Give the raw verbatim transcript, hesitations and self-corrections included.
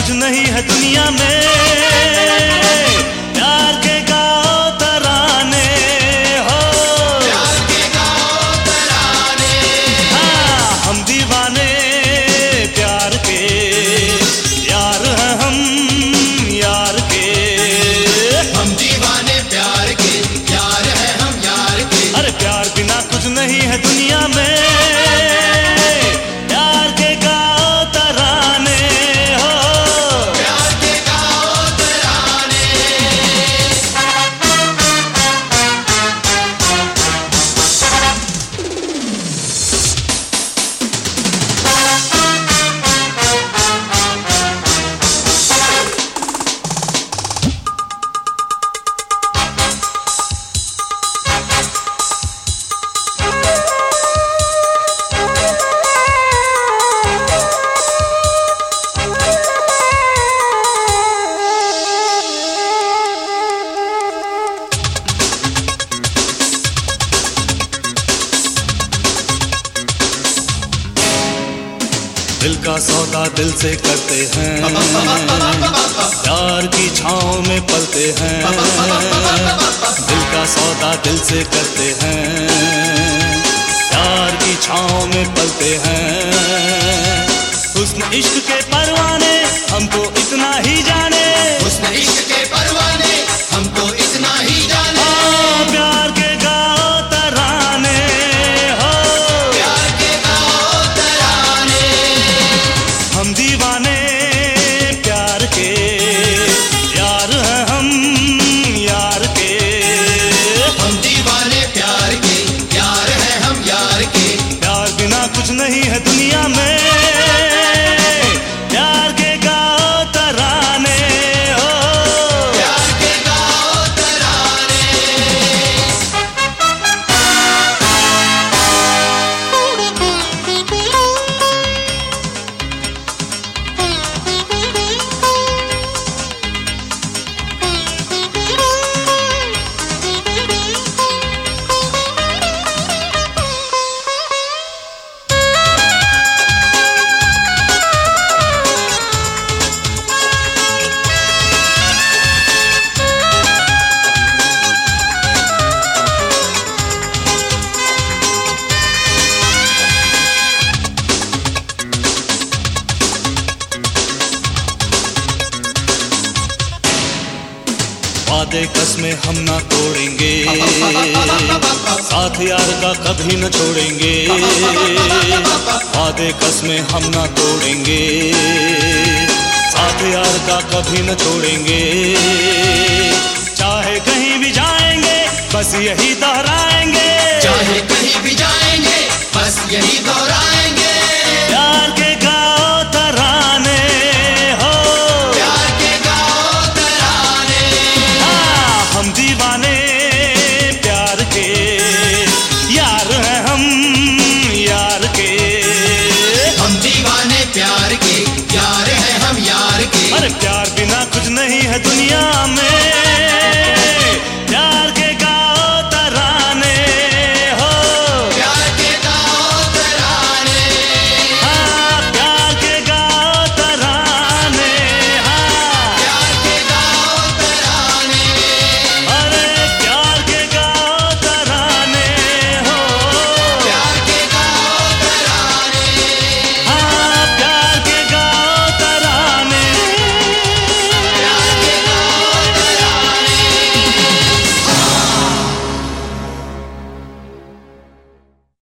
कुछ नहीं है दुनिया में। प्यार के गाओ तराने हो, प्यार के गाओ तराने। हाँ हम दीवाने प्यार के, यार हैं हम यार के। हम दीवाने प्यार के, यार है हम यार के। अरे प्यार बिना कुछ नहीं है दुनिया में। प्यार के गाओ तराने हो, प्यार के गाओ तराने। दिल का सौदा दिल से करते हैं, प्यार की छाँव में पलते हैं। दिल का सौदा दिल से करते हैं, प्यार की छाँव में पलते हैं। हुस्न इश्क के परवाने हमको इतना ही जाने, हुस्न इश्क के परवाने हमको इतना ही जाने। हाँ, प्यार के गाओ तराने हो, प्यार के गाओ तराने। हम दीवाने प्यार के, यार हैं हम यार के। हम दीवाने प्यार के, यार है हम यार के। प्यार बिना कुछ नहीं है दुनिया में। प्यार के गाओ तराने हो, प्यार के गाओ तराने। वादे कसमें हम ना तोड़ेंगे, साथ यार का कभी न छोड़ेंगे। वादे कसमें हम ना तोड़ेंगे, साथ यार का कभी न छोड़ेंगे। चाहे कहीं भी जाएंगे बस यही दोहराएंगे, चाहे कहीं भी जाएंगे बस यही दोहराएंगे। प्यार के गाओ तराने हो, प्यार के गाओ तराने। हाँ, हम दीवाने प्यार के, यार हैं हम यार के। हम दीवाने प्यार के, यार है हम यार के। अरे प्यार बिना कुछ नहीं है दुनिया